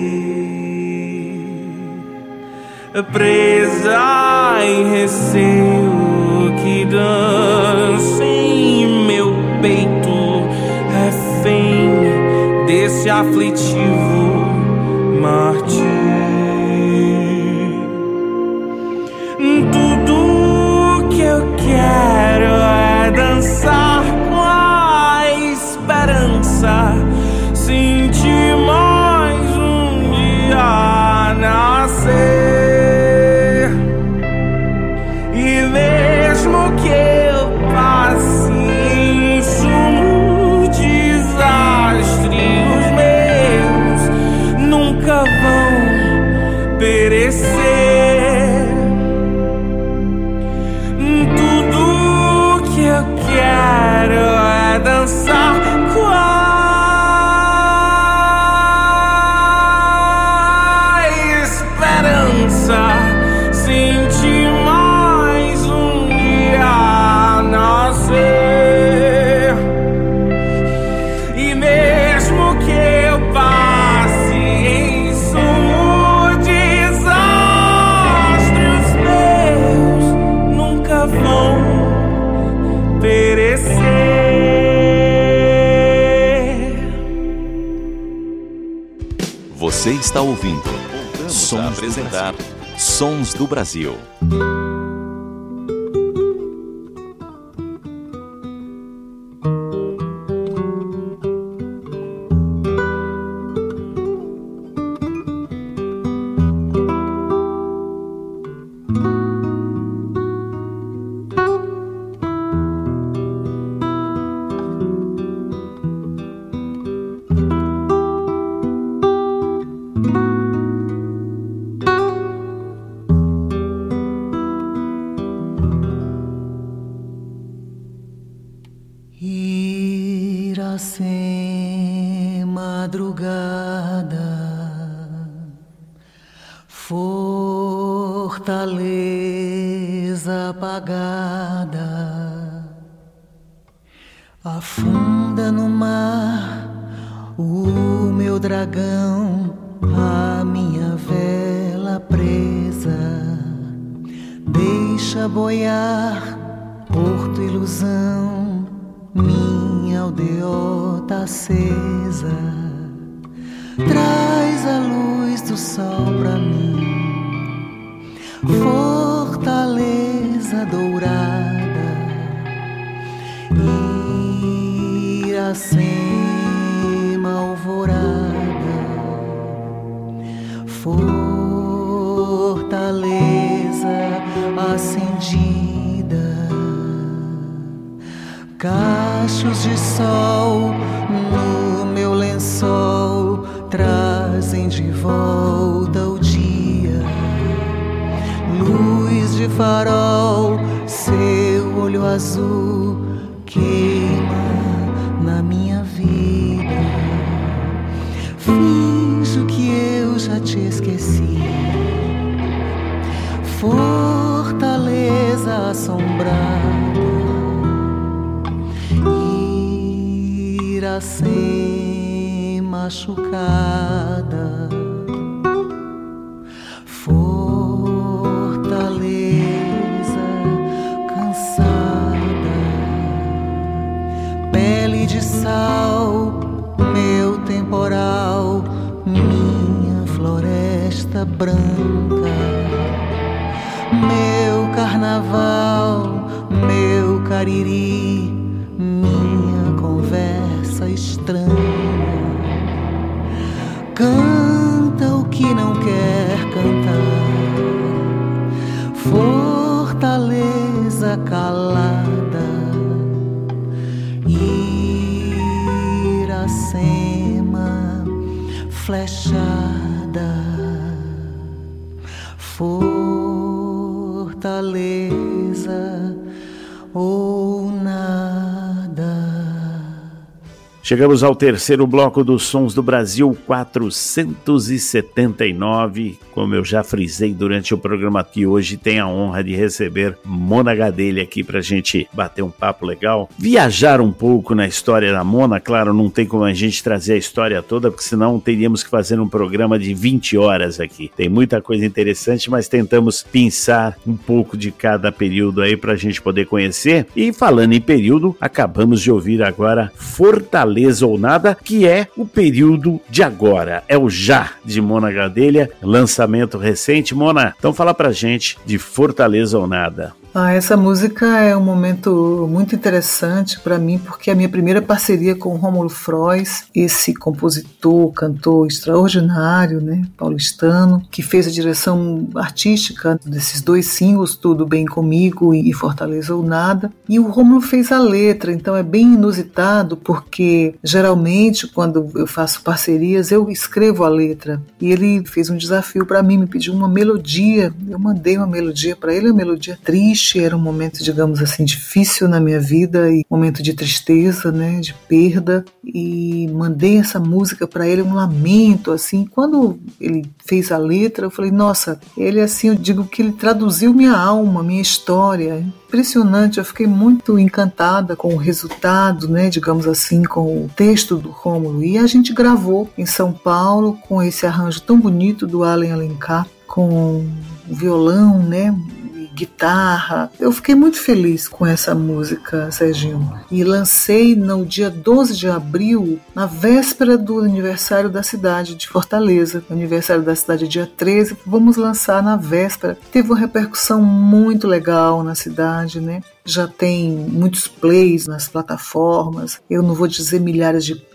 Presa em receio que dança em meu peito, refém desse aflitivo martírio. Tudo que eu quero é dançar com a esperança, sentir mais um dia nascer. E mesmo que eu passe em sumo desastre, os meus nunca vão perecer. Eu quero é dançar com a esperança, sentir mais um dia nascer. E mesmo que eu passe em sumo desastre, os meus nunca vão perecer. Você está ouvindo Sons a apresentar Sons do Brasil. sem madrugada, fortaleza apagada, afunda no mar o meu dragão, a minha vela presa, deixa boiar, porto ilusão, minha aldeota acesa, traz a luz do sol pra mim, fortaleza dourada, Iracema alvorada, fortaleza acendida, cachos de sol no meu lençol trazem de volta o dia, luz de farol, seu olho azul queima na minha vida, finjo que eu já te esqueci, fortaleza assombrada, Iracema machucada, fortaleza cansada, pele de sal, meu temporal, minha floresta branca, meu carnaval, meu cariri, minha conversa estranha. Canta o que não quer cantar, fortaleza calada, Iracema flechada, fortaleza ou nada. Chegamos ao terceiro bloco dos Sons do Brasil quatrocentos e setenta e nove. Como eu já frisei durante o programa aqui, hoje tem a honra de receber Mona Gadelha aqui pra gente bater um papo legal, viajar um pouco na história da Mona. Claro, não tem como a gente trazer a história toda, porque senão teríamos que fazer um programa de vinte horas aqui. Tem muita coisa interessante, mas tentamos pensar um pouco de cada período aí pra gente poder conhecer. E falando em período, acabamos de ouvir agora Fortaleza ou Nada, que é o período de agora, é o já de Mona Gadelha, lançamento recente. Mona, então fala pra gente de Fortaleza ou Nada. Ah, essa música é um momento muito interessante para mim, porque é a minha primeira parceria com o Rômulo Frois, esse compositor, cantor extraordinário, né, paulistano, que fez a direção artística desses dois singles, Tudo Bem Comigo e Fortaleza ou Nada, e o Rômulo fez a letra, então é bem inusitado, porque geralmente quando eu faço parcerias eu escrevo a letra, e ele fez um desafio para mim, me pediu uma melodia, eu mandei uma melodia para ele, uma melodia triste. Era um momento, digamos assim, difícil na minha vida, e um momento de tristeza, né, de perda, e mandei essa música para ele, um lamento, assim. Quando ele fez a letra, eu falei, nossa, ele, assim, eu digo que ele traduziu minha alma, minha história. Impressionante, eu fiquei muito encantada com o resultado, né, digamos assim, com o texto do Rômulo, e a gente gravou em São Paulo com esse arranjo tão bonito do Allen Alencar, com o violão, né, guitarra. Eu fiquei muito feliz com essa música, Serginho, e lancei no dia doze de abril, na véspera do aniversário da cidade de Fortaleza. O aniversário da cidade é dia treze, vamos lançar na véspera. Teve uma repercussão muito legal na cidade, né? Já tem muitos plays nas plataformas, eu não vou dizer milhares de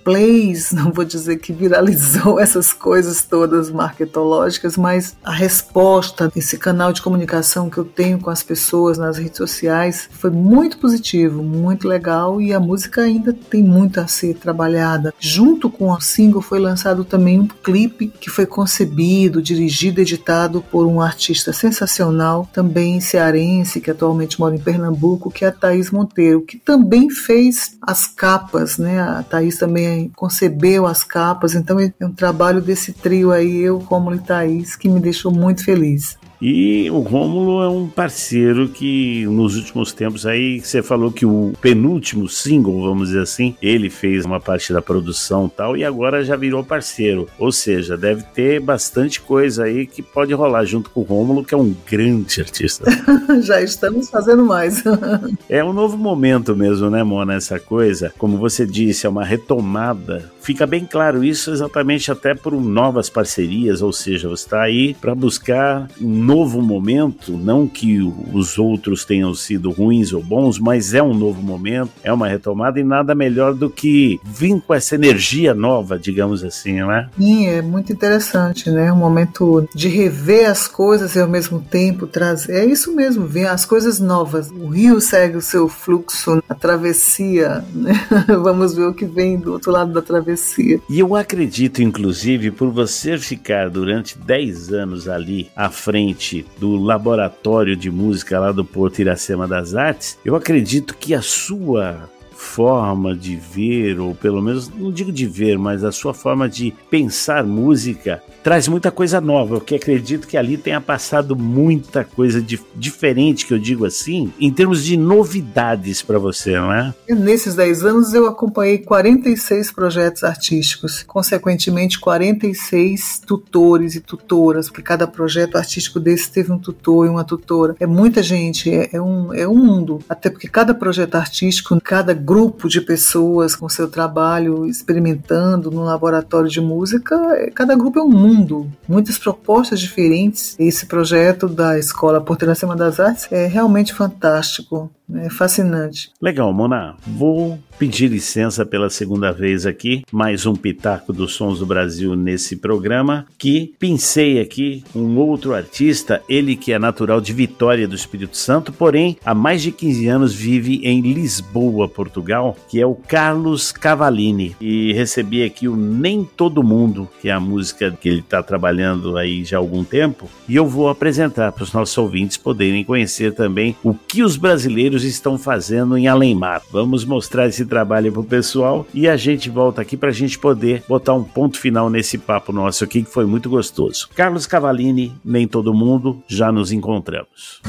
plays, não vou dizer que viralizou essas coisas todas marketológicas, mas a resposta desse canal de comunicação que eu tenho com as pessoas nas redes sociais foi muito positivo, muito legal, e a música ainda tem muito a ser trabalhada. Junto com o single foi lançado também um clipe que foi concebido, dirigido e editado por um artista sensacional, também cearense, que atualmente mora em Pernambuco, que é a Thaís Monteiro, que também fez as capas, né? A Thaís também concebeu as capas, então é um trabalho desse trio aí, eu, Rômulo e Thaís, que me deixou muito feliz. E o Rômulo é um parceiro que nos últimos tempos aí, você falou que o penúltimo single, vamos dizer assim, ele fez uma parte da produção e tal, e agora já virou parceiro. Ou seja, deve ter bastante coisa aí que pode rolar junto com o Rômulo, que é um grande artista. Já estamos fazendo mais. É um novo momento mesmo, né, Mona, essa coisa. Como você disse, é uma retomada. Fica bem claro isso exatamente até por novas parcerias, ou seja, você está aí para buscar um novo momento, não que os outros tenham sido ruins ou bons, mas é um novo momento, é uma retomada, e nada melhor do que vir com essa energia nova, digamos assim, não é? Sim, é muito interessante, né? Um momento de rever as coisas e ao mesmo tempo trazer, é isso mesmo, ver as coisas novas. O rio segue o seu fluxo, a travessia, né? Vamos ver o que vem do outro lado da travessia. E eu acredito, inclusive, por você ficar durante dez anos ali à frente do laboratório de música lá do Porto Iracema das Artes, eu acredito que a sua forma de ver, ou pelo menos, não digo de ver, mas a sua forma de pensar música traz muita coisa nova, porque acredito que ali tenha passado muita coisa de, diferente, que eu digo assim, em termos de novidades para você, não é? Nesses dez anos eu acompanhei quarenta e seis projetos artísticos, consequentemente quarenta e seis tutores e tutoras, porque cada projeto artístico desse teve um tutor e uma tutora. É muita gente, é, é, um, é um mundo, até porque cada projeto artístico, cada grupo de pessoas com seu trabalho experimentando no laboratório de música, cada grupo é um mundo, muitas propostas diferentes. Esse projeto da Escola Porto Iracema das Artes é realmente fantástico, é fascinante. Legal, Mona. Vou pedir licença pela segunda vez aqui, mais um Pitaco dos Sons do Brasil nesse programa, que pincei aqui um outro artista, ele que é natural de Vitória do Espírito Santo, porém há mais de quinze anos vive em Lisboa, Portugal, que é o Carlos Cavallini. E recebi aqui o Nem Todo Mundo, que é a música que ele está trabalhando aí já há algum tempo, e eu vou apresentar para os nossos ouvintes poderem conhecer também o que os brasileiros estão fazendo em Além-Mar. Vamos mostrar esse trabalho pro pessoal e a gente volta aqui pra gente poder botar um ponto final nesse papo nosso aqui, que foi muito gostoso. Carlos Cavallini, Nem Todo Mundo, já nos encontramos.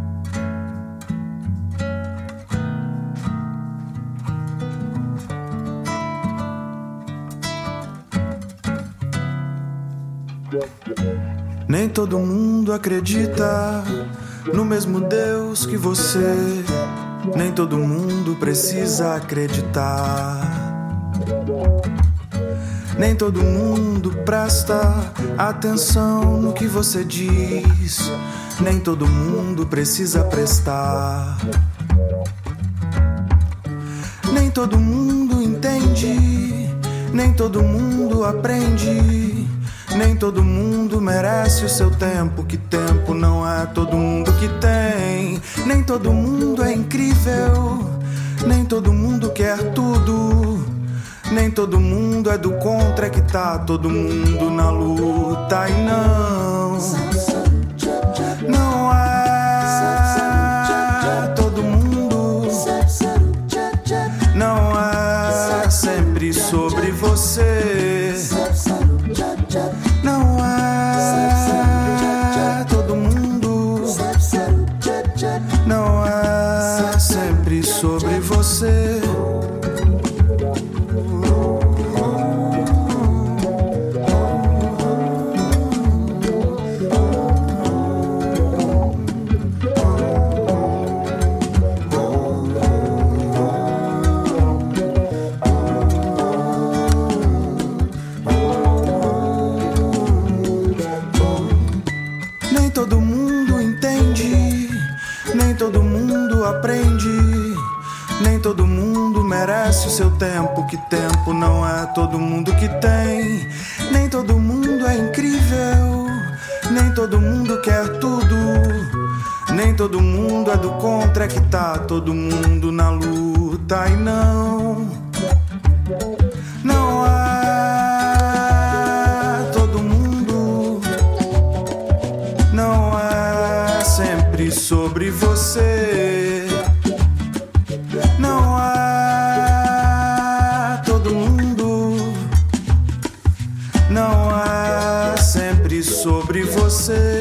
Nem todo mundo acredita no mesmo Deus que você. Nem todo mundo precisa acreditar. Nem todo mundo presta atenção no que você diz. Nem todo mundo precisa prestar. Nem todo mundo entende. Nem todo mundo aprende. Nem todo mundo merece o seu tempo, que tempo não é todo mundo que tem. Nem todo mundo é incrível, nem todo mundo quer tudo. Nem todo mundo é do contra, que tá todo mundo na luta. E não, não é todo mundo, não é sempre sobre você. Não é todo mundo, não é sempre sobre você. Nem todo mundo merece o seu tempo, que tempo não é todo mundo que tem. Nem todo mundo é incrível, nem todo mundo quer tudo. Nem todo mundo é do contra, que tá todo mundo na luta. E não, não é todo mundo, não é sempre sobre você. Não é todo mundo, não é sempre sobre você.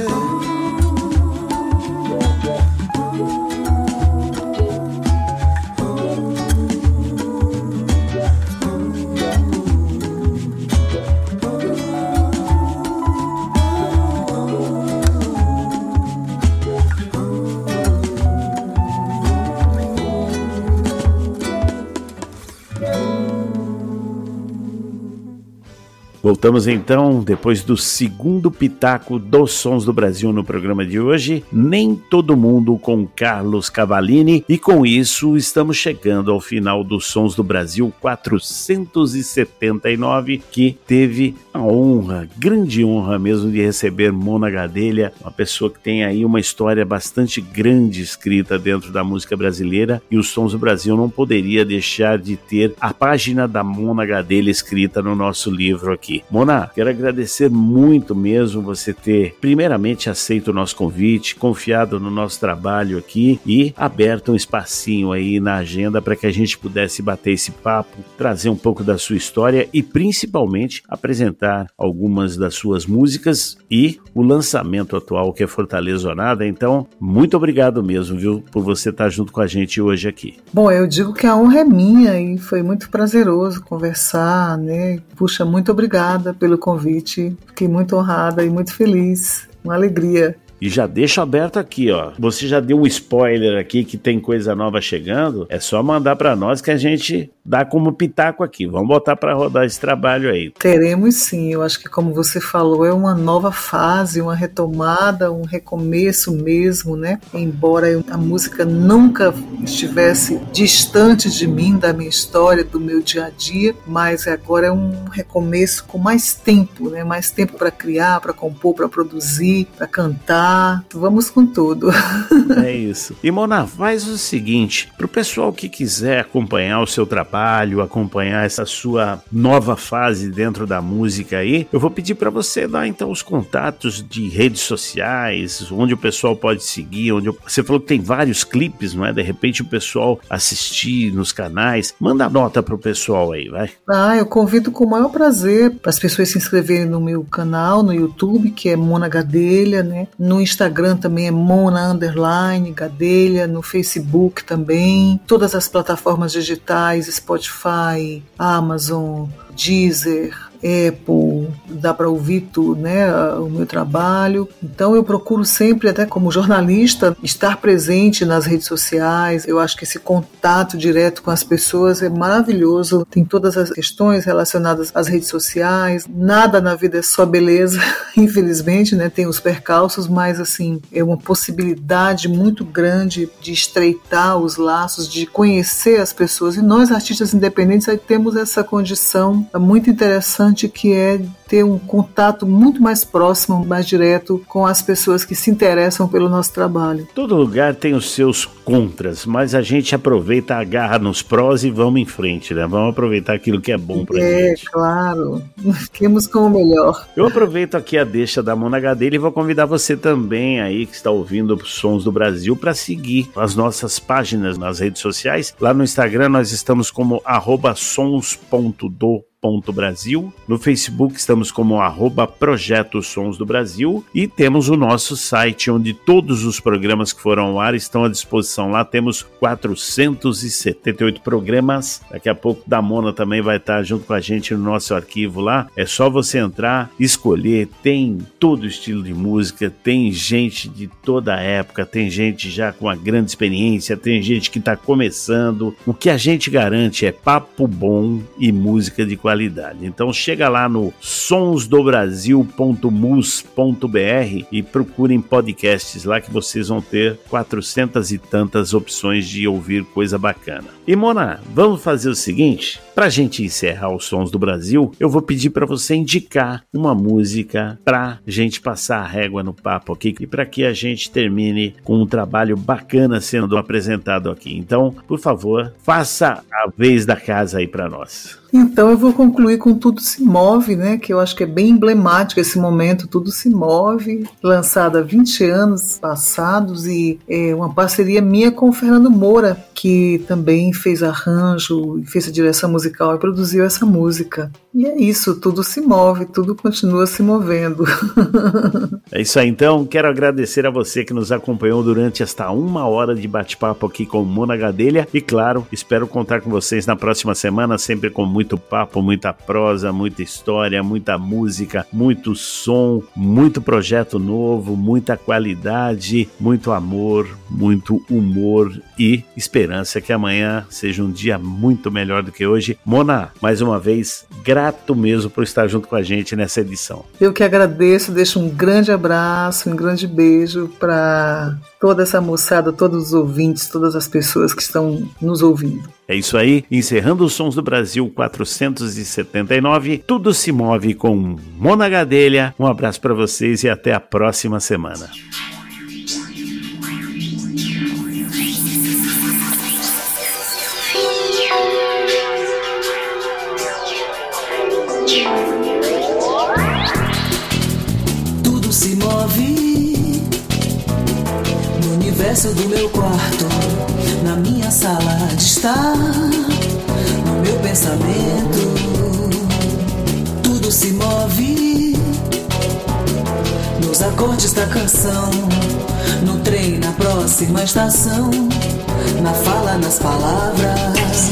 Voltamos então, depois do segundo pitaco dos Sons do Brasil no programa de hoje, Nem Todo Mundo, com Carlos Cavallini, e com isso estamos chegando ao final dos Sons do Brasil quatrocentos e setenta e nove, que teve a honra, grande honra mesmo, de receber Mona Gadelha, uma pessoa que tem aí uma história bastante grande escrita dentro da música brasileira, e os Sons do Brasil não poderia deixar de ter a página da Mona Gadelha escrita no nosso livro aqui. Mona, quero agradecer muito mesmo você ter primeiramente aceito o nosso convite, confiado no nosso trabalho aqui e aberto um espacinho aí na agenda para que a gente pudesse bater esse papo, trazer um pouco da sua história e principalmente apresentar algumas das suas músicas e o lançamento atual, que é Fortaleza ou Nada. Então, muito obrigado mesmo, viu, por você estar junto com a gente hoje aqui. Bom, eu digo que a honra é minha e foi muito prazeroso conversar, né? Puxa, muito obrigada pelo convite, fiquei muito honrada e muito feliz, uma alegria. E já deixo aberto aqui, ó. Você já deu um spoiler aqui que tem coisa nova chegando. É só mandar pra nós que a gente dá como pitaco aqui. Vamos botar pra rodar esse trabalho aí. Teremos sim. Eu acho que, como você falou, é uma nova fase, uma retomada, um recomeço mesmo, né? Embora a música nunca estivesse distante de mim, da minha história, do meu dia a dia, mas agora é um recomeço com mais tempo, né? Mais tempo para criar, para compor, para produzir, para cantar. Vamos com tudo. É isso. E Mona, faz o seguinte, pro pessoal que quiser acompanhar o seu trabalho, acompanhar essa sua nova fase dentro da música aí, eu vou pedir para você dar então os contatos de redes sociais, onde o pessoal pode seguir, onde eu... você falou que tem vários clipes, não é? De repente o pessoal assistir nos canais, manda nota pro pessoal aí, vai. Ah, eu convido com o maior prazer para as pessoas se inscreverem no meu canal, no YouTube, que é Mona Gadelha, né? No Instagram também é Mona Underline Gadelha, no Facebook também, todas as plataformas digitais, Spotify, Amazon, Deezer, Apple, dá para ouvir tudo, né, o meu trabalho. Então eu procuro sempre, até como jornalista, estar presente nas redes sociais. Eu acho que esse contato direto com as pessoas é maravilhoso. Tem todas as questões relacionadas às redes sociais. Nada na vida é só beleza, infelizmente, né, tem os percalços, mas assim, é uma possibilidade muito grande de estreitar os laços, de conhecer as pessoas. E nós, artistas independentes, aí temos essa condição muito interessante, que é ter um contato muito mais próximo, mais direto com as pessoas que se interessam pelo nosso trabalho. Todo lugar tem os seus contras, mas a gente aproveita, agarra nos prós e vamos em frente, né? Vamos aproveitar aquilo que é bom pra é, gente. É, claro. Fiquemos com o melhor. Eu aproveito aqui a deixa da Mona Gadelha e vou convidar você também aí que está ouvindo os Sons do Brasil para seguir as nossas páginas nas redes sociais. Lá no Instagram nós estamos como arroba sons ponto do ponto Brasil, no Facebook estamos como arroba Projeto Sons do Brasil e temos o nosso site onde todos os programas que foram ao ar estão à disposição. Lá temos quatrocentos e setenta e oito programas, daqui a pouco da Mona também vai estar junto com a gente no nosso arquivo lá. É só você entrar, escolher, tem todo estilo de música, tem gente de toda a época, tem gente já com uma grande experiência, tem gente que está começando. O que a gente garante é papo bom e música de qualidade. qualidade. Então chega lá no sons do brasil ponto mus ponto br e procurem podcasts lá que vocês vão ter quatrocentas e tantas opções de ouvir coisa bacana. E Mona, vamos fazer o seguinte, pra gente encerrar os Sons do Brasil, eu vou pedir pra você indicar uma música pra gente passar a régua no papo aqui e pra que a gente termine com um trabalho bacana sendo apresentado aqui. Então, por favor, faça a vez da casa aí pra nós. Então eu vou concluir com Tudo Se Move, né, que eu acho que é bem emblemático esse momento, Tudo Se Move, lançado há vinte anos passados e é uma parceria minha com o Fernando Moura, que também fez arranjo, fez a direção musical e produziu essa música. E é isso, tudo se move, tudo continua se movendo. É isso aí, então, quero agradecer a você que nos acompanhou durante esta uma hora de bate-papo aqui com Mona Gadelha e, claro, espero contar com vocês na próxima semana, sempre com muito papo, muita prosa, muita história, muita música, muito som, muito projeto novo, muita qualidade, muito amor, muito humor e esperança que amanhã seja um dia muito melhor do que hoje. Mona, mais uma vez, grato mesmo por estar junto com a gente nessa edição. Eu que agradeço, deixo um grande abraço, um grande beijo para toda essa moçada, todos os ouvintes, todas as pessoas que estão nos ouvindo. É isso aí, encerrando os Sons do Brasil quatrocentos e setenta e nove, Tudo Se Move com Mona Gadelha. Um abraço para vocês e até a próxima semana. Tudo se move no universo do meu quarto, na minha sala de estar, no meu pensamento. Tudo se move nos acordes da canção, no trem, na próxima estação, na fala, nas palavras.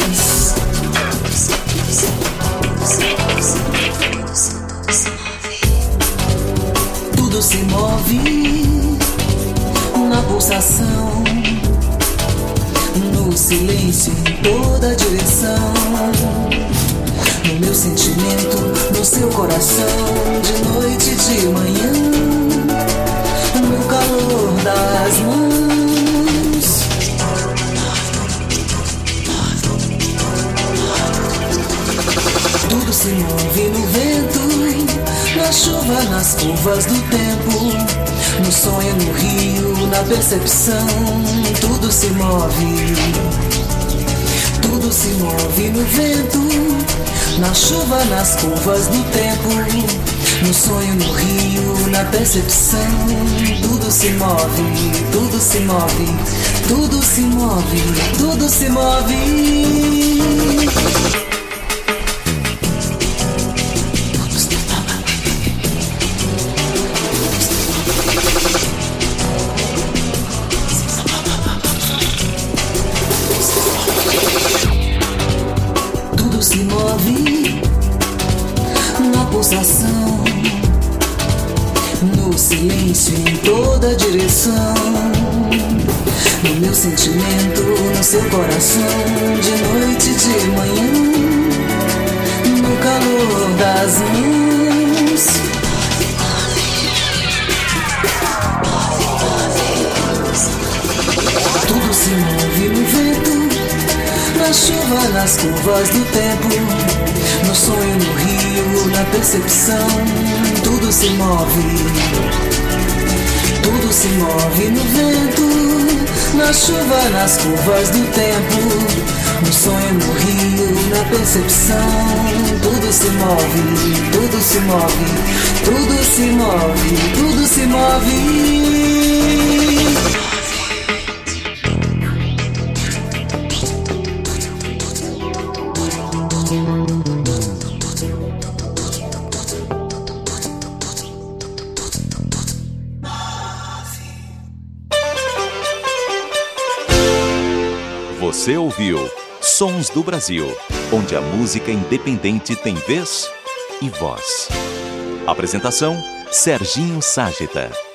Tudo se move na pulsação, no silêncio, em toda direção, no meu sentimento, no seu coração, de noite e de manhã, no calor das mãos. Tudo se move no vento, na chuva, nas curvas do tempo, no sonho, no rio, na percepção. Tudo se move, tudo se move no vento, na chuva, nas curvas do tempo, no sonho, no rio, na percepção. Tudo se move, tudo se move, tudo se move, tudo se move. No silêncio, em toda direção, no meu sentimento, no seu coração, de noite e de manhã, no calor das mãos. Tudo se move no vento, na chuva, nas curvas do tempo, no sonho, no rio, na percepção. Tudo se move, tudo se move no vento, na chuva, nas curvas do tempo, no sonho, no rio, na percepção. Tudo se move, tudo se move, tudo se move, tudo se move. Você ouviu Sons do Brasil, onde a música independente tem vez e voz. Apresentação: Serginho Ságita.